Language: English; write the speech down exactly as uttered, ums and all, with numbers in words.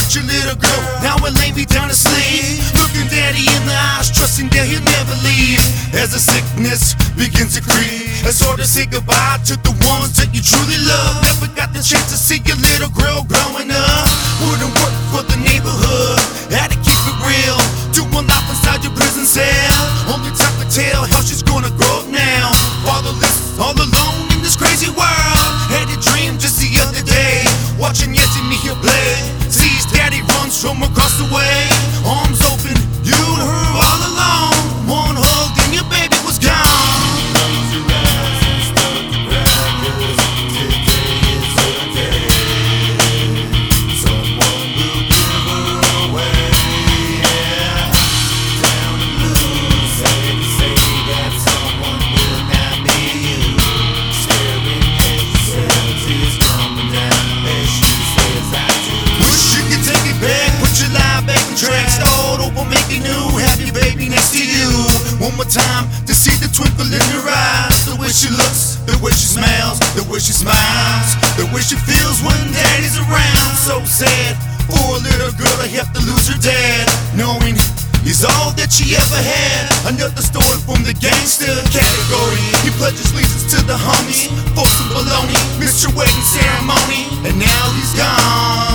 with your little girl. Now it lay me down to sleep, looking daddy in the eyes, trusting that he'll never leave. As the sickness begins to creep, it's hard to say goodbye to the ones that you truly love. Never got the chance to see your little girl growing up. Wouldn't work for the neighborhood, had to keep it real, doing life inside your prison cell. Only time to tell how she's gonna grow up now, fatherless, all alone in this crazy world. Had a dream just the other day, watching Yetimi here play. Sees daddy runs from across the way, arms open, you and her all alone. One hug and your baby was gone. One more time to see the twinkle in her eyes, the way she looks, the way she smells, the way she smiles, the way she feels when daddy's around. So sad for a little girl to have to lose her dad, knowing he's all that she ever had. Another story from the gangster category. He pledges allegiance to the homies, for some baloney, missed your wedding ceremony, and now he's gone.